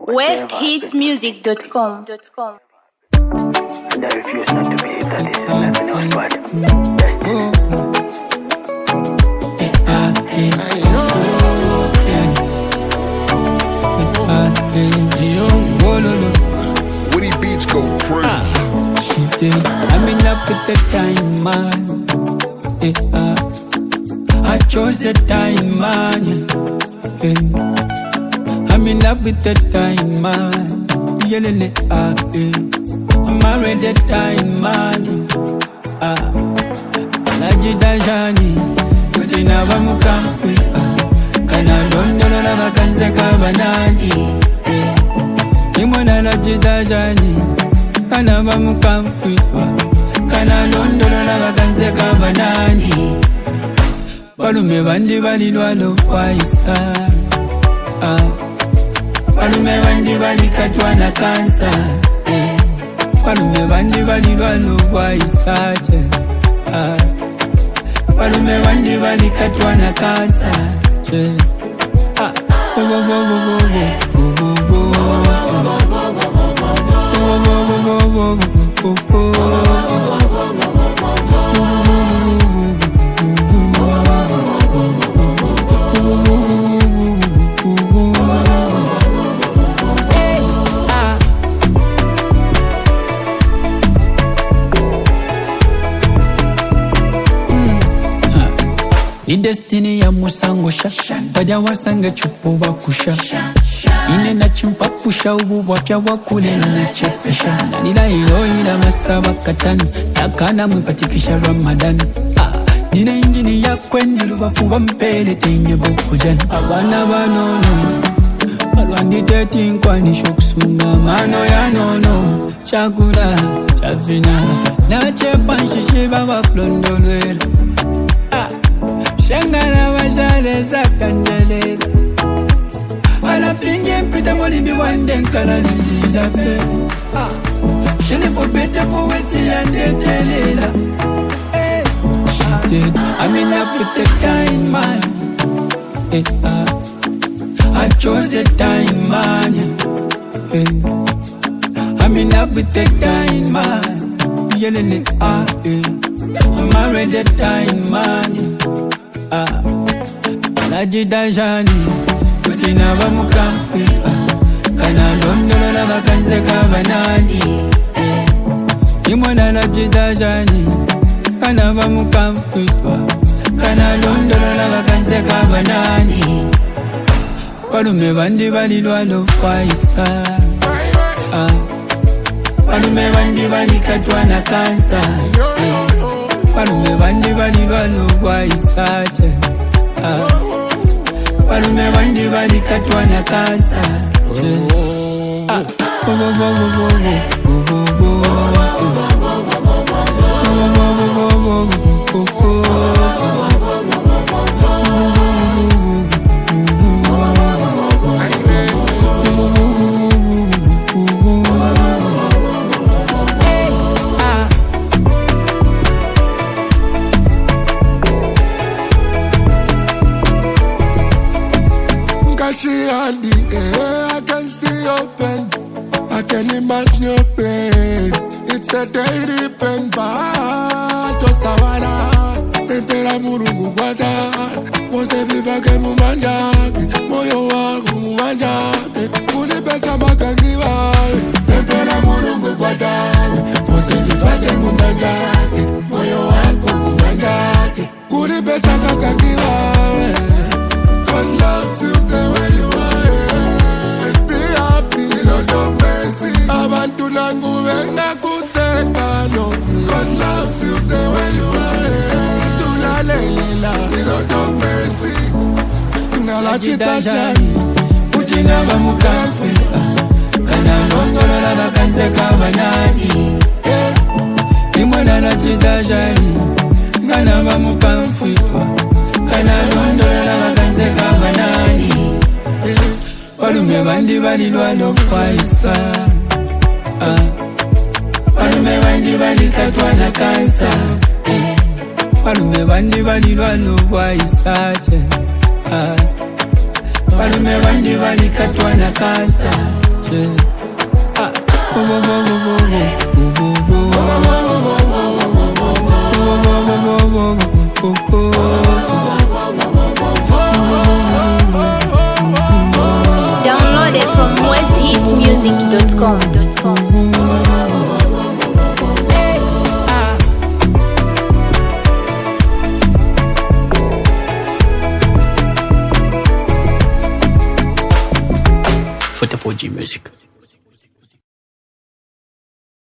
westhitmusic.com. And I refuse not to believe that this is nothing else but Woody Beats go crazy. She said, I'm in love with the time man. I chose the time man. I'm in love with the time man. I'm married the time man. Najida jani, kutina bamukamfi. Kana londolo la vakanze kabanandi. Nimona najida jani, kana bamukamfi. Kana londolo la vakanze kabanandi. Balume bandi balilwa lo kwaisa. Balume bandi balikatwa na kansa. Balume bandi balilwa lo kwaisa. Balume bandi balikatwa na kansa. Ni destiny ya musangusha Baja wasanga chupo wakusha Ine na chimpa pusha ubu wafya wakule na chepesha Nila hilo ila masaba katani Yakana mwipatikisha Ramadan Nina injini ya kwenye lubafu wampele tenye boku jan Abana banono Alwandi dating kwa nisho kusunga Mano ya nono Chakula, chafina Na chepa nshishi baba klondolwela Shangara wajale sakanjalera Wala finge mpita molimbi wande nkala nilida fe Shele for better for wesi yande telela She said, I'm in love with the time man I chose the time man I'm in love with the time man I'm married the time man Najida jani, kutina bamukamfi Kana londolo la vakanze kabanandi Nimona najida jani, kana bamukamfi Kana londolo la vakanze kabanandi Balume bandi balilwa lo kwaisa Balume bandi balikatwa na kansa Balume bandi balilwa lo kwaisa Balume bandi balikatwa na kansa She on the air, I can see your pain, I can imagine your pain. It's a daily pain, but to savana, tempera murungu guada, pose viva que mumandaki, moyo wangu mumandaki, kuni becha makangiwa, tempera murungu guada, pose viva que mumandaki, moyo wangu mumandaki, kuni becha makangiwa. God loves you the way you are. Be happy, Lord of mercy. Abantu nangu venga kuseka no. God loves you the way you are. Tunalela, Lord of mercy. Nala chita shani, kutina bamukamfi. Kana londolo la vakanze kabanani. Nimona la chita shani, kana bamukamfi. Kana londolo la vakanze kabanani Balume bandi balilwa lo kwaisa Balume bandi balikatwa na kansa Balume bandi balilwa lo kwaisa Balume bandi balikatwa na kansa Download it from westhitmusic.com. For the 4G music.